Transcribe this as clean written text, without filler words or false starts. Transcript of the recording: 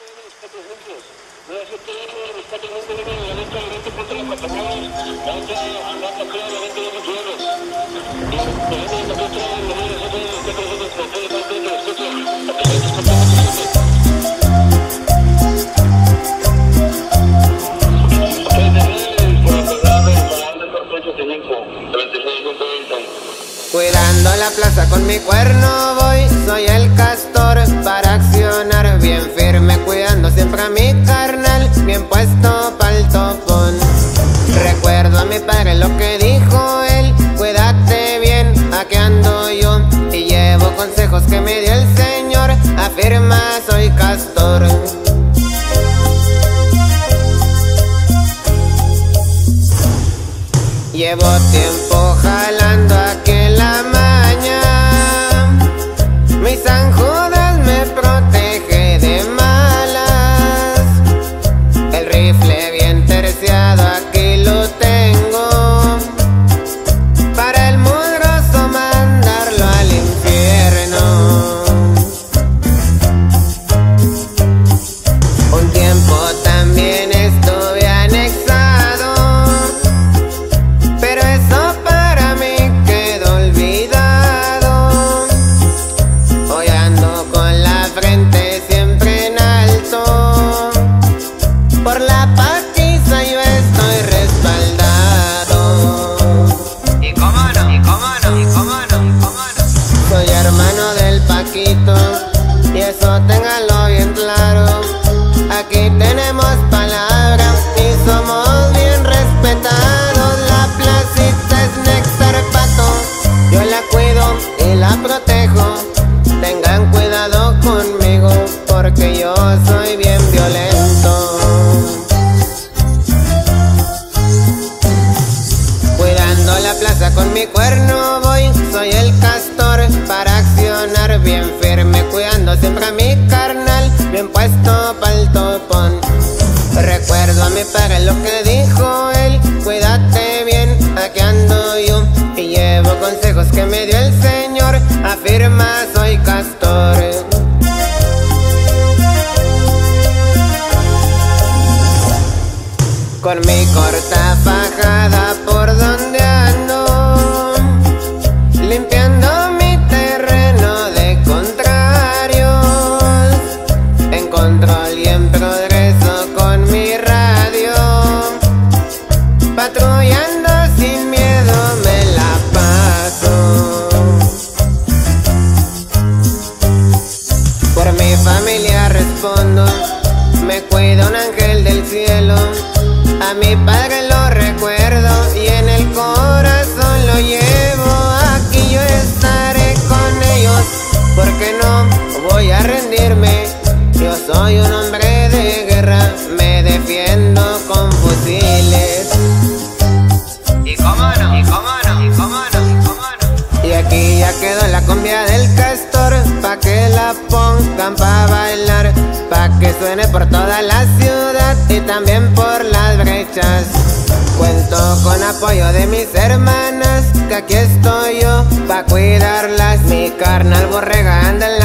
Cuidando la plaza con mi cuerno voy, soy el castor para accionar bien firme, cuidando siempre a mi carnal, bien puesto pa'l topón. Recuerdo a mi padre lo que dijo él, cuídate bien, aquí ando yo, y llevo consejos que me dio el Señor, afirma soy castor. Llevo tiempo jalando aquí en la maña, mi San Judas me protege de malas, el rifle bien terciado aquí lo tengo, para el mugroso mandarlo al infierno. Un tiempo también estuve anexado, pero eso para mí quedó olvidado. Hoy ando con la frente siempre en alto, por la paquiza yo estoy respaldado. Y cómo no, y cómo no, y cómo no, y cómo no. Soy hermano del Paquito, y eso téngalo bien claro. Aquí tenemos palabra y somos bien respetados. La placita es Néctar Pato, yo la cuido y la protejo. Tengan cuidado conmigo porque yo soy bien violento. Cuidando la plaza con mi cuerno voy, soy el castor para accionar bien firme, cuidando siempre a mi carnal, bien puesto pa'l topón. Recuerdo a mi padre lo que dijo él, cuídate bien, aquí ando yo, y llevo consejos que me dio el Señor, afirma soy castor. Con mi corta fajada por donde ando, limpiando mi terreno de contrarios, en control y en progreso con mi radio, patrullando sin miedo me la paso. Por mi familia respondo, me cuida un ángel del cielo, a mi padre lo recuerdo y en el corazón lo llevo. Aquí yo estaré con ellos porque no voy a rendirme. Yo soy un hombre de guerra, me defiendo con fusiles. Y cómo no, y cómo no, y cómo no, y cómo no. Y aquí ya quedó la cumbia del castor, pa' que la pongan pa' bailar, pa' que suene por toda la ciudad y también por las brechas. Cuento con apoyo de mis hermanas, que aquí estoy yo pa' cuidarlas. Mi carnal Borrega anda en